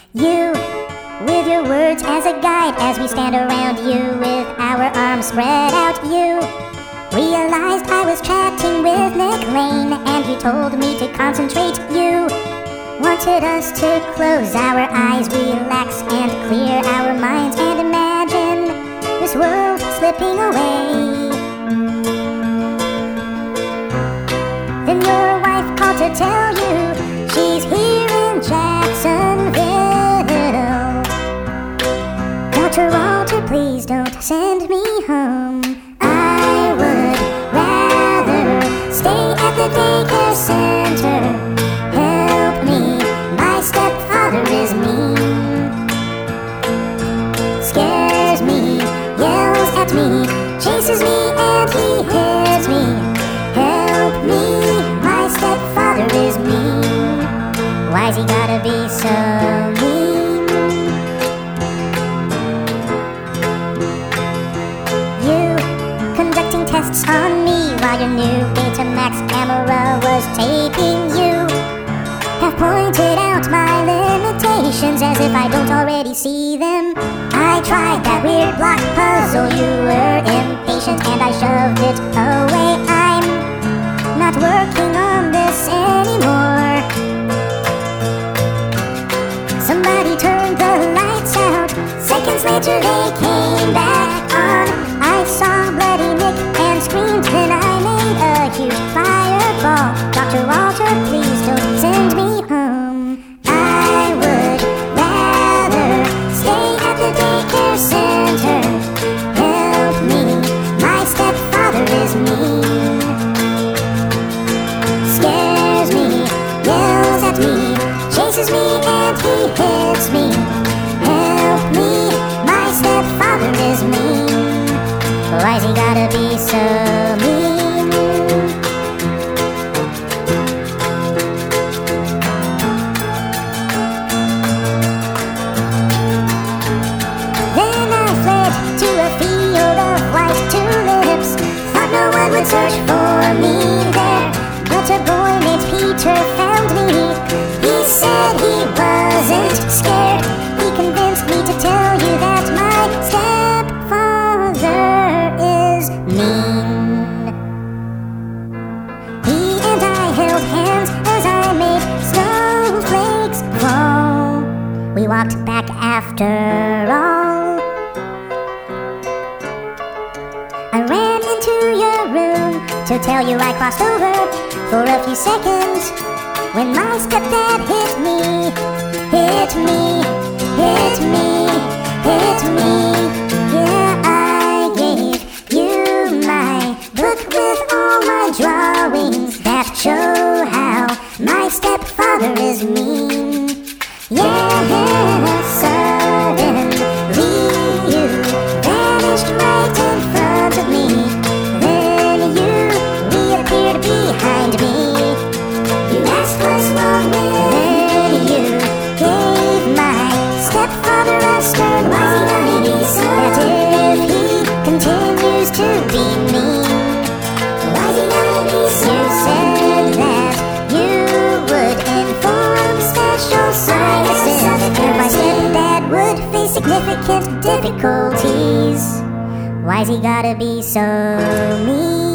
You, with your words as a guide, as we stand around you with our arms spread out. You realized I was chatting with Nick Lane, and you told me to concentrate. You wanted us to close our eyes, relax and clear our minds, and imagine this world slipping away. Then your wife called to tell you she's here in Jacksonville. Dr. Walter, please don't send me home. I would rather stay at the daycare center. Help me, my stepfather is mean. Scares me, yells at me, chases me and he hits me. Help me, my stepfather is mean. Why's he gotta be so mean? You conducting tests on me while your new Betamax camera was taping. You have pointed out my limitations as if I don't already see them. I tried that weird block puzzle, you were impatient and I shoved it away. I'm not working on this anymore. Somebody turned the lights out. Seconds later they came back on. I saw bloody Nick and screamed, then I made a huge fireball. Dr. Walter, please don't send me home. I would rather stay at the daycare center. Help me, my stepfather is mean. Scares me, yells at me, chases me and he hits me. Help me, my stepfather is mean. Why's he gotta be so mean? Then I fled to a field of white tulips. Thought no one would search for me there, but a boy named Peter found me. He said he wasn't scared. He convinced me to tell you that my stepfather is mean. He and I held hands as I made snowflakes fall. We walked back after all. I ran into your room to tell you I crossed over for a few seconds when my stepdad hit me, hit me, hit me, hit me. Yeah, I gave you my book with all my drawings that show how my stepfather is mean. Yeah, suddenly you vanished right in front of me. Then you reappeared behind me. You asked what's wrong with me. Then you gave my stepfather a stern warning that if he continues to be mean, why's he gonna be so? You said that you would inform special services if my stepdad would face significant difficulties. Why's he gotta be so mean?